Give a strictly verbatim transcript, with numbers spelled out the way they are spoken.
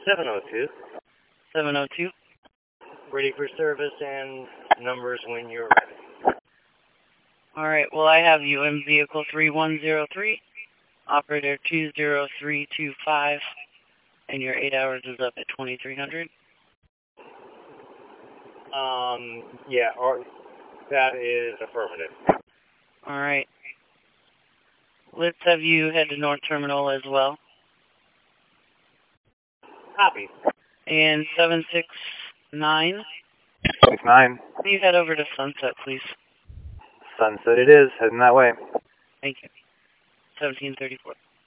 seven oh two. seven oh two. Ready for service and numbers when you're ready. All right, well, I have you in vehicle three one zero three, operator two zero three two five, and your eight hours is up at twenty-three hundred. Um, yeah, or, that is affirmative. All right. Let's have you head to North Terminal as well. Copy. And seven six nine. six nine. Can you head over to Sunset, please? Sunset it is, heading that way. Thank you. seventeen thirty-four.